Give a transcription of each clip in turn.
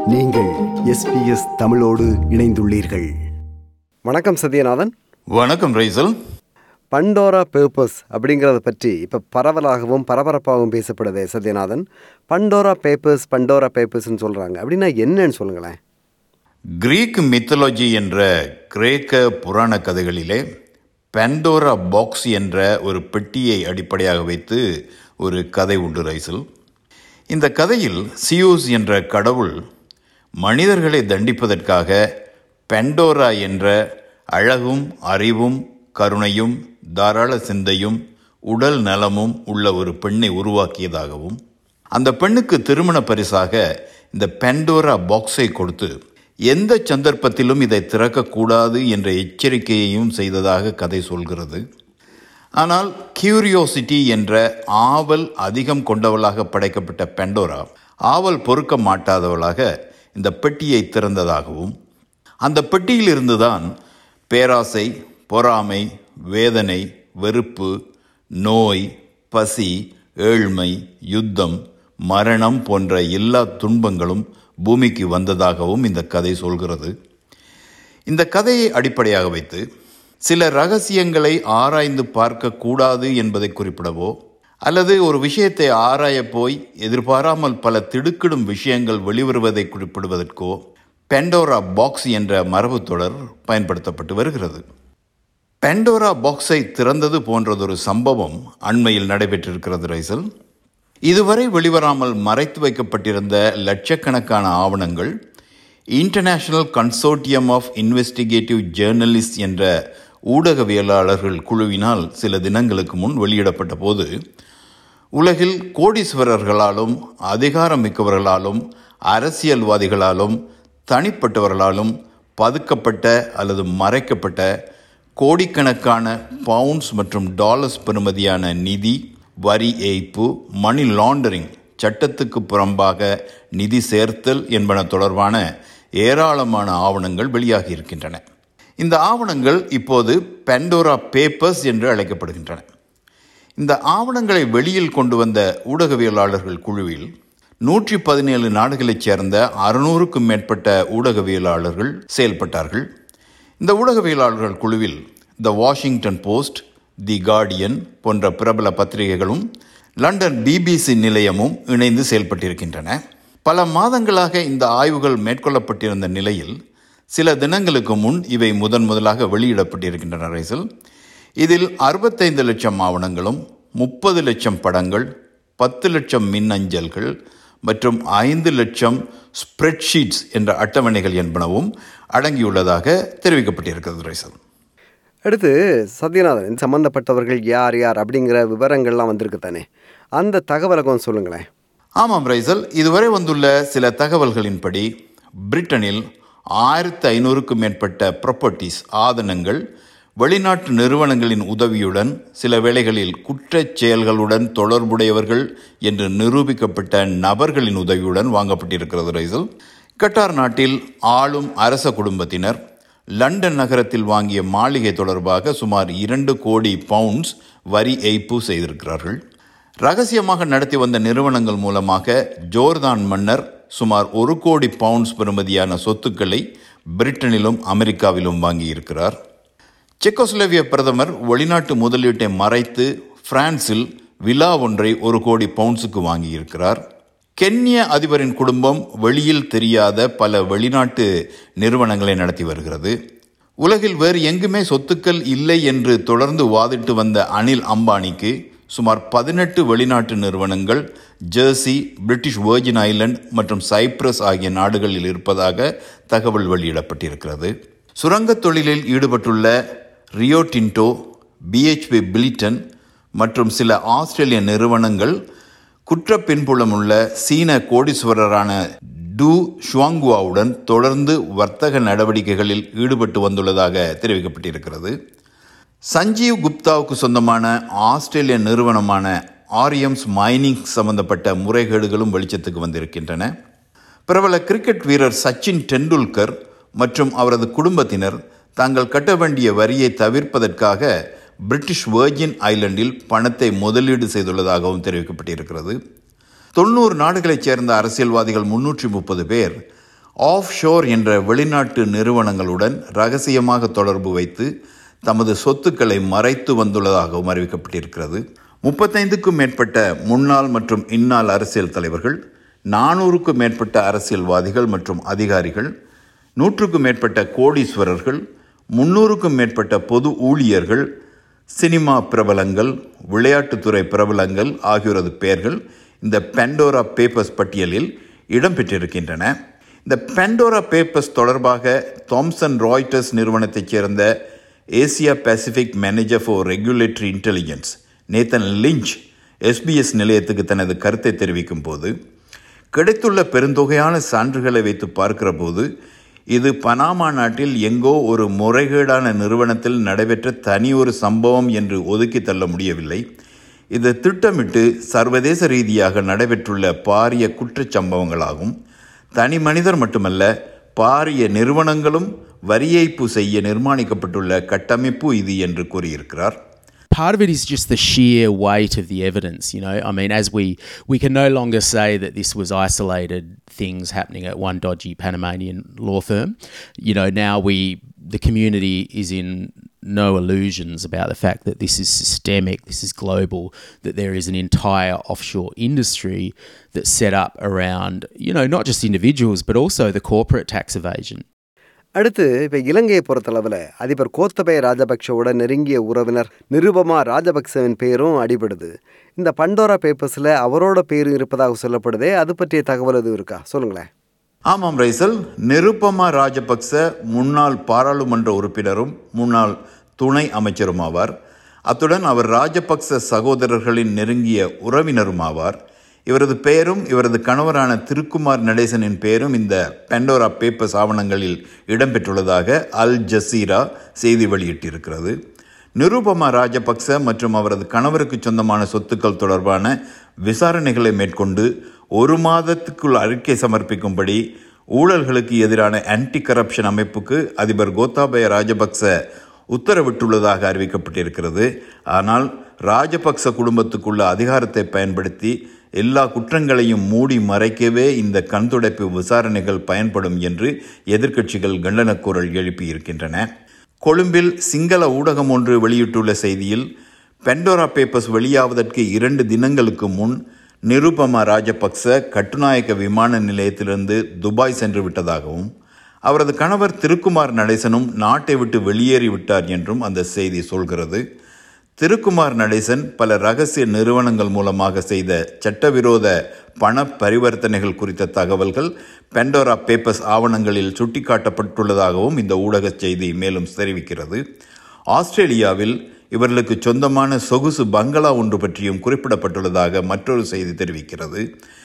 நீங்கள் SBS தமிழோடு இணைந்துள்ளீர்கள். வணக்கம் சத்யநாதன். வணக்கம் ரைசல். பண்டோரா பேப்பர்ஸ் அப்படிங்கிறத பற்றி இப்போ பரவலாகவும் பரபரப்பாகவும் பேசப்படுதே சத்யநாதன். பண்டோரா பேப்பர்ஸ்ன்னு சொல்கிறாங்க. அப்படின்னா என்னன்னு சொல்லுங்களேன். கிரீக் மித்தாலஜி என்ற கிரேக்க புராண கதைகளிலே பண்டோரா பாக்ஸ் என்ற ஒரு பெட்டியை அடிப்படையாக வைத்து ஒரு கதை உண்டு ரைசல். இந்த கதையில் சியூஸ் என்ற கடவுள் மனிதர்களை தண்டிப்பதற்காக பண்டோரா என்ற அழகும் அறிவும் கருணையும் தாராள சிந்தையும் உடல் நலமும் உள்ள ஒரு பெண்ணை உருவாக்கியதாகவும் அந்த பெண்ணுக்கு திருமண பரிசாக இந்த பண்டோரா பாக்ஸை கொடுத்து எந்த சந்தர்ப்பத்திலும் இதை திறக்கக்கூடாது என்ற எச்சரிக்கையையும் செய்ததாக கதை சொல்கிறது. ஆனால் கியூரியோசிட்டி என்ற ஆவல் அதிகம் கொண்டவளாக படைக்கப்பட்ட பண்டோரா ஆவல் பொறுக்க மாட்டாதவளாக இந்த பெட்டியை திறந்ததாகவும் அந்த பெட்டியில் இருந்துதான் பேராசை, பொறாமை, வேதனை, வெறுப்பு, நோய், பசி, ஏழ்மை, யுத்தம், மரணம் போன்ற எல்லா துன்பங்களும் பூமிக்கு வந்ததாகவும் இந்த கதை சொல்கிறது. இந்த கதையை அடிப்படையாக வைத்து சில ரகசியங்களை ஆராய்ந்து பார்க்க கூடாது என்பதை குறிப்பிடவோ அல்லது ஒரு விஷயத்தை ஆராய போய் எதிர்பாராமல் பல திடுக்கிடும் விஷயங்கள் வெளிவருவதை குறிப்பிடுவதற்கோ பண்டோரா பாக்ஸ் என்ற மரபு தொடர் பயன்படுத்தப்பட்டு வருகிறது. பண்டோரா பாக்ஸை திறந்தது போன்றதொரு சம்பவம் அண்மையில் நடைபெற்றிருக்கிறது ரைசல். இதுவரை வெளிவராமல் மறைத்து வைக்கப்பட்டிருந்த லட்சக்கணக்கான ஆவணங்கள் international consortium of investigative journalist என்ற ஊடகவியலாளர்கள் குழுவினால் சில தினங்களுக்கு முன் வெளியிடப்பட்ட போது உலகில் கோடீஸ்வரர்களாலும் அதிகாரம் மிக்கவர்களாலும் அரசியல்வாதிகளாலும் தனிப்பட்டவர்களாலும் பதுக்கப்பட்ட அல்லது மறைக்கப்பட்ட கோடிக்கணக்கான பவுண்ட்ஸ் மற்றும் டாலர்ஸ் பெறுமதியான நிதி, வரி ஏய்ப்பு, மணி லாண்டரிங், சட்டத்துக்கு புறம்பாக நிதி சேர்த்தல் என்பன தொடர்பான ஏராளமான ஆவணங்கள் வெளியாகி இருக்கின்றன. இந்த ஆவணங்கள் இப்போது பண்டோரா பேப்பர்ஸ் என்று அழைக்கப்படுகின்றன. இந்த ஆவணங்களை வெளியில் கொண்டு வந்த ஊடகவியலாளர்கள் குழுவில் 117 நாடுகளைச் சேர்ந்த 600க்கும் மேற்பட்ட ஊடகவியலாளர்கள் செயல்பட்டார்கள். இந்த ஊடகவியலாளர்கள் குழுவில் the Washington Post, the Guardian போன்ற பிரபல பத்திரிகைகளும் லண்டன் BBC நிலையமும் இணைந்து செயல்பட்டிருக்கின்றன. பல மாதங்களாக இந்த ஆய்வுகள் மேற்கொள்ளப்பட்டிருந்த நிலையில் சில தினங்களுக்கு முன் இவை முதலாக வெளியிடப்பட்டிருக்கின்றன ரைசல். இதில் 65 லட்சம் ஆவணங்களும் 30 லட்சம் படங்கள், 10 லட்சம் மின்னஞ்சல்கள் மற்றும் 5 லட்சம் ஸ்ப்ரெட்ஷீட்ஸ் என்ற அட்டவணைகள் என்பனவும் அடங்கியுள்ளதாக தெரிவிக்கப்பட்டிருக்கிறது ரைசல். அடுத்து சத்யநாதன், சம்பந்தப்பட்டவர்கள் யார் யார் அப்படிங்கிற விவரங்கள்லாம் வந்திருக்கு தானே, அந்த தகவலை கொஞ்சம் சொல்லுங்களேன். ஆமாம் ரைசல், இதுவரை வந்துள்ள சில தகவல்களின்படி பிரிட்டனில் 1500க்கும் மேற்பட்ட ப்ராப்பர்ட்டிஸ் ஆதனங்கள் வெளிநாட்டு நிறுவனங்களின் உதவியுடன் சில வேளைகளில் குற்றச் செயல்களுடன் தொடர்புடையவர்கள் என்று நிரூபிக்கப்பட்ட நபர்களின் உதவியுடன் வாங்கப்பட்டிருக்கிறது ரைசல். கட்டார் நாட்டில் ஆளும் அரச குடும்பத்தினர் லண்டன் நகரத்தில் வாங்கிய மாளிகை தொடர்பாக சுமார் 2 கோடி பவுண்ட்ஸ் வரி ஏய்ப்பு செய்திருக்கிறார்கள். ரகசியமாக நடத்தி வந்த நிறுவனங்கள் மூலமாக ஜோர்தான் மன்னர் சுமார் 1 கோடி பவுண்ட்ஸ் பெறுமதியான சொத்துக்களை பிரிட்டனிலும் அமெரிக்காவிலும் வாங்கியிருக்கிறார். செக்கோஸ்லோவேகிய பிரதமர் வெளிநாட்டு முதலீட்டை மறைத்து பிரான்சில் விலா ஒன்றை 1 கோடி பவுண்ட்ஸுக்கு வாங்கியிருக்கிறார். கென்ய அதிபரின் குடும்பம் வெளியில் தெரியாத பல வெளிநாட்டு நிறுவனங்களை நடத்தி வருகிறது. உலகில் வேறு எங்குமே சொத்துக்கள் இல்லை என்று தொடர்ந்து வாதிட்டு வந்த அனில் அம்பானிக்கு சுமார் 18 வெளிநாட்டு நிறுவனங்கள் ஜெர்சி, பிரிட்டிஷ் வெர்ஜின் ஐலண்ட் மற்றும் சைப்ரஸ் ஆகிய நாடுகளில் இருப்பதாக தகவல் வெளியிடப்பட்டிருக்கிறது. சுரங்கத் தொழிலில் ஈடுபட்டுள்ள ரியோ டின்டோ, BHP பிலிட்டன் மற்றும் சில ஆஸ்திரேலிய நிறுவனங்கள் குற்ற பின்புலம் உள்ள சீன கோடீஸ்வரரான டு ஷுவாங்குவாவுடன் தொடர்ந்து வர்த்தக நடவடிக்கைகளில் ஈடுபட்டு வந்துள்ளதாக தெரிவிக்கப்பட்டிருக்கிறது. சஞ்சீவ் குப்தாவுக்கு சொந்தமான ஆஸ்திரேலிய நிறுவனமான ஆரியம்ஸ் மைனிங் சம்பந்தப்பட்ட முறைகேடுகளும் வெளிச்சத்துக்கு வந்திருக்கின்றன. பிரபல கிரிக்கெட் வீரர் சச்சின் டெண்டுல்கர் மற்றும் அவரது குடும்பத்தினர் தாங்கள் கட்ட வேண்டிய வரியை தவிர்ப்பதற்காக பிரிட்டிஷ் வெர்ஜின் ஐலண்டில் பணத்தை முதலீடு செய்துள்ளதாகவும் தெரிவிக்கப்பட்டிருக்கிறது. 90 நாடுகளைச் சேர்ந்த அரசியல்வாதிகள் 330 பேர் ஆஃப் ஷோர் என்ற வெளிநாட்டு நிறுவனங்களுடன் ரகசியமாக தொடர்பு வைத்து தமது சொத்துக்களை மறைத்து வந்துள்ளதாகவும் அறிவிக்கப்பட்டிருக்கிறது. 35க்கும் மேற்பட்ட முன்னாள் மற்றும் இந்நாள் அரசியல் தலைவர்கள், 400க்கும் மேற்பட்ட அரசியல்வாதிகள் மற்றும் அதிகாரிகள், 100க்கும் மேற்பட்ட கோடீஸ்வரர்கள், 300க்கும் மேற்பட்ட பொது ஊழியர்கள், சினிமா பிரபலங்கள், விளையாட்டுத்துறை பிரபலங்கள் ஆகியோரது பெயர்கள் இந்த பெண்டோரா பேப்பர்ஸ் பட்டியலில் இடம்பெற்றிருக்கின்றன. இந்த பெண்டோரா பேப்பர்ஸ் தொடர்பாக தாம்சன் ராய்ட்டர்ஸ் நிறுவனத்தைச் சேர்ந்த Asia Pacific manager for regulatory intelligence Nathan Lynch SBS நிலையத்துக்கு தனது கருத்தை தெரிவிக்கும் போது, கிடைத்துள்ள பெருந்தொகையான சான்றுகளை வைத்து பார்க்கிற போது இது பனாமா நாட்டில் எங்கோ ஒரு முறைகேடான நிறுவனத்தில் நடைபெற்ற தனி ஒரு சம்பவம் என்று ஒதுக்கி தள்ள முடியவில்லை. இது திட்டமிட்டு சர்வதேச ரீதியாக நடைபெற்றுள்ள பாரிய குற்றச்சம்பவங்களாகும். தனி மனிதர் மட்டுமல்ல, பாரிய நிறுவனங்களும் வரி ஏய்ப்பு செய்ய நிர்மாணிக்கப்பட்டுள்ள கட்டமைப்பு இது என்று கூறியிருக்கிறார். Part of it is just the sheer weight of the evidence, you know. I mean, as we can no longer say that this was isolated things happening at one dodgy Panamanian law firm. You know, now the community is in no illusions about the fact that this is systemic, this is global, that there is an entire offshore industry that's set up around, you know, not just individuals, but also the corporate tax evasion. அடுத்து இப்போ இலங்கையை பொறுத்தளவில் அதிபர் கோத்தபய ராஜபக்ஷவோட நெருங்கிய உறவினர் நிருபமா ராஜபக்சவின் பேரும் அடிபடுது. இந்த பண்டோரா பேப்பர்ஸில் அவரோட பேரும் இருப்பதாக சொல்லப்படுதே, அது பற்றிய தகவல் எதுவும் இருக்கா? சொல்லுங்களேன். ஆமாம் ரைசல், நிருபமா ராஜபக்ச முன்னாள் பாராளுமன்ற உறுப்பினரும் முன்னாள் துணை அமைச்சரும் ஆவார். அத்துடன் அவர் ராஜபக்ச சகோதரர்களின் நெருங்கிய உறவினரும் ஆவார். இவரது பெயரும் இவரது கணவரான திருக்குமார் நடேசனின் பெயரும் இந்த பெண்டோரா பேப்பர்ஸ் ஆவணங்களில் இடம்பெற்றுள்ளதாக அல் ஜசீரா செய்தி வெளியிட்டிருக்கிறது. நிருபமா ராஜபக்ச மற்றும் அவரது கணவருக்கு சொந்தமான சொத்துக்கள் தொடர்பான விசாரணைகளை மேற்கொண்டு 1 மாதத்துக்குள் அறிக்கை சமர்ப்பிக்கும்படி ஊழல்களுக்கு எதிரான ஆன்டி கரப்ஷன் அமைப்புக்கு அதிபர் கோத்தாபய ராஜபக்ச உத்தரவிட்டுள்ளதாக அறிவிக்கப்பட்டிருக்கிறது. ஆனால் ராஜபக்ச குடும்பத்துக்குள்ள அதிகாரத்தை பயன்படுத்தி எல்லா குற்றங்களையும் மூடி மறைக்கவே இந்த கண்துடைப்பு விசாரணைகள் பயன்படும் என்று எதிர்க்கட்சிகள் கண்டனக்குரல் எழுப்பியிருக்கின்றன. கொழும்பில் சிங்கள ஊடகம் ஒன்று வெளியிட்டுள்ள செய்தியில், பெண்டோரா பேப்பர்ஸ் வெளியாவதற்கு 2 தினங்களுக்கு முன் நிருபமா ராஜபக்ச கட்டுநாயக்க விமான நிலையத்திலிருந்து துபாய் சென்று விட்டதாகவும் அவரது கணவர் திருக்குமார் நடேசனும் நாட்டை விட்டு வெளியேறிவிட்டார் என்றும் அந்த செய்தி சொல்கிறது. திருக்குமார் நடேசன் பல ரகசிய நிறுவனங்கள் மூலமாக செய்த சட்டவிரோத பண பரிவர்த்தனைகள் குறித்த தகவல்கள் பெண்டோரா பேப்பர்ஸ் ஆவணங்களில் சுட்டிக்காட்டப்பட்டுள்ளதாகவும் இந்த ஊடக செய்தி மேலும் தெரிவிக்கிறது. ஆஸ்திரேலியாவில் இவர்களுக்கு சொந்தமான சொகுசு பங்களா ஒன்று பற்றியும் குறிப்பிடப்பட்டுள்ளதாக மற்றொரு செய்தி தெரிவிக்கிறது.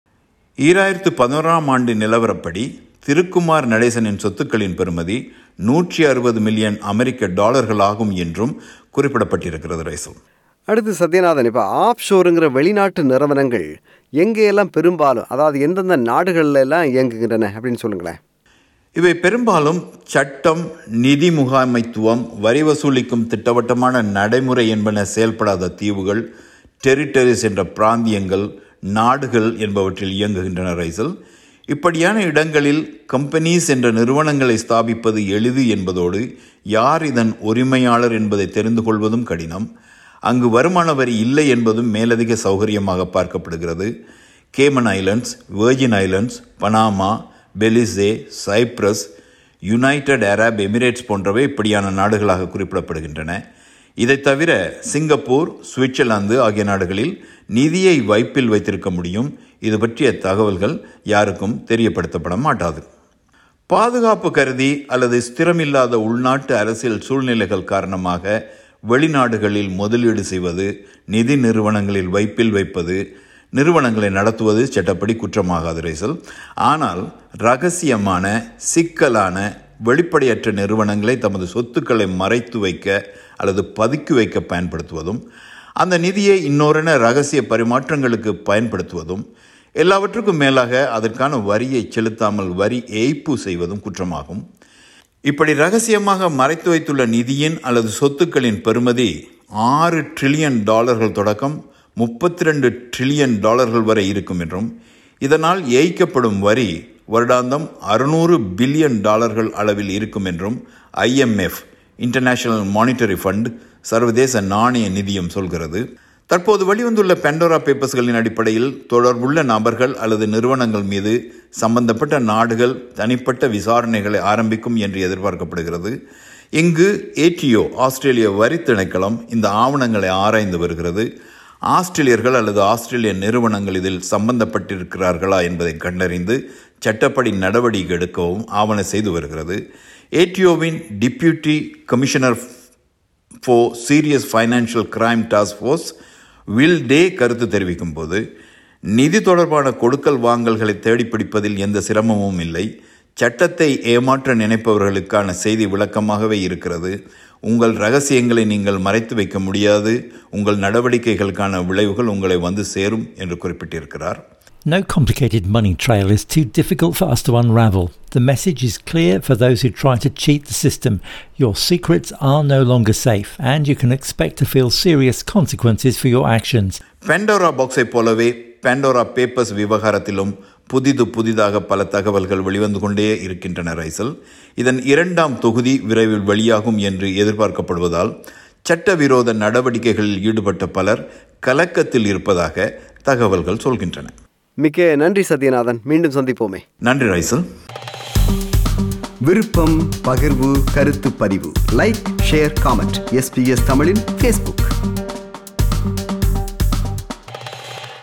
2011ஆம் ஆண்டு நிலவரப்படி திருக்குமார் நடேசனின் சொத்துக்களின் பெறுமதி $160 மில்லியன் ஆகும் என்றும் குறிப்பிடப்பட்டிருக்கிறது. ரைசல், அடுத்து சத்யநாதன், இப்போ ஆஃப் ஷோருங்கிற வெளிநாட்டு நிறுவனங்கள் எங்கேயெல்லாம் பெரும்பாலும், அதாவது எந்தெந்த நாடுகள்ல எல்லாம் இயங்குகின்றன அப்படின்னு சொல்லுங்களேன். இவை பெரும்பாலும் சட்டம், நிதி முகாமைத்துவம், வரி வசூலிக்கும் திட்டவட்டமான நடைமுறை என்பன செயல்படாத தீவுகள், டெரிட்டரிஸ் என்ற பிராந்தியங்கள், நாடுகள் என்பவற்றில் இயங்குகின்றன. ரைசல், இப்படியான இடங்களில் கம்பெனிஸ் என்ற நிறுவனங்களை ஸ்தாபிப்பது எளிது என்பதோடு யார் இதன் உரிமையாளர் என்பதை தெரிந்து கொள்வதும் கடினம். அங்கு வருமான வரி இல்லை என்பதும் மேலதிக சௌகரியமாக பார்க்கப்படுகிறது. Cayman Islands, Virgin Islands, Panama, Belize, Cyprus, United Arab Emirates போன்றவை இப்படியான நாடுகளாக குறிப்பிடப்படுகின்றன. இதை தவிர சிங்கப்பூர், சுவிட்சர்லாந்து ஆகிய நாடுகளில் நிதியை வைப்பில் வைத்திருக்க முடியும். இது பற்றிய தகவல்கள் யாருக்கும் தெரியப்படுத்தப்பட மாட்டாது. பாதுகாப்பு கருதி அல்லது ஸ்திரமில்லாத உள்நாட்டு அரசியல் சூழ்நிலைகள் காரணமாக வெளிநாடுகளில் முதலீடு செய்வது, நிதி நிறுவனங்களில் வைப்பில் வைப்பது, நிறுவனங்களை நடத்துவது சட்டப்படி குற்றமாகாது. ரைசல், ஆனால் இரகசியமான, சிக்கலான, வெளிப்படையற்ற நிறுவனங்களை தமது சொத்துக்களை மறைத்து வைக்க அல்லது பதுக்கி வைக்க பயன்படுத்துவதும், அந்த நிதியை இன்னொரு இரகசிய பரிமாற்றங்களுக்கு பயன்படுத்துவதும், எல்லாவற்றுக்கும் மேலாக அதற்கான வரியை செலுத்தாமல் வரி ஏய்ப்பு செய்வதும் குற்றமாகும். இப்படி இரகசியமாக மறைத்து வைத்துள்ள நிதியின் அல்லது சொத்துக்களின் பெறுமதி $6 டிரில்லியன் தொடக்கம் $32 டிரில்லியன் வரை இருக்கும் என்றும், இதனால் ஏய்க்கப்படும் வரி வருடாந்தம் $600 பில்லியன் அளவில் இருக்கும் என்றும் IMF இன்டர்நேஷனல் மானிட்டரி ஃபண்ட் சர்வதேச நாணய நிதியம் சொல்கிறது. தற்போது வெளிவந்துள்ள பெண்டோரா பேப்பர்ஸ்களின் அடிப்படையில் தொடர்புள்ள நபர்கள் அல்லது நிறுவனங்கள் மீது சம்பந்தப்பட்ட நாடுகள் தனிப்பட்ட விசாரணைகளை ஆரம்பிக்கும் என்று எதிர்பார்க்கப்படுகிறது. இங்கு ATO ஆஸ்திரேலிய வரி திணைக்களம் இந்த ஆவணங்களை ஆராய்ந்து வருகிறது. ஆஸ்திரேலியர்கள் அல்லது ஆஸ்திரேலிய நிறுவனங்கள் இதில் சம்பந்தப்பட்டிருக்கிறார்களா என்பதை கண்டறிந்து சட்டப்படி நடவடிக்கை எடுக்கவும் ஆவண செய்து வருகிறது. ATOவின் deputy commissioner for serious financial crime task force Will Day கருத்து தெரிவிக்கும் போது, நிதி தொடர்பான கொடுக்கல் வாங்கல்களை தேடிப்பிடிப்பதில் எந்த சிரமமும் இல்லை. சட்டத்தை ஏமாற்ற நினைப்பவர்களுக்கான செய்தி விளக்கமாகவே இருக்கிறது. உங்கள் ரகசியங்களை நீங்கள் மறைத்து வைக்க முடியாது. உங்கள் நடவடிக்கைகளுக்கான விளைவுகள் உங்களை வந்து சேரும் என்று குறிப்பிட்டிருக்கிறார். No complicated money trail is too difficult for us to unravel. The message is clear for those who try to cheat the system. Your secrets are no longer safe and you can expect to feel serious consequences for your actions. Pandora பாக்ஸை போலவே Pandora papers விவகாரத்திலும் புதிதாக பல தகவல்கள் வெளிவந்து கொண்டே இருக்கின்றன. ரைசல், இதன் 2ஆம் தொகுதி விரைவில் வெளியாகும் என்று எதிர்பார்க்கப்படுவதால் சட்டவிரோத நடவடிக்கைகளில் ஈடுபட்ட பலர் கலக்கத்தில் இருப்பதாக தகவல்கள் சொல்கின்றன. மிக்க நன்றி சத்யநாதன். மீண்டும் சந்திப்போமே. நன்றி ரைசல். விருப்பம், பகிர்வு, கருத்து பதிவு, லைக், ஷேர், காமெண்ட். SBS தமிழின் Facebook.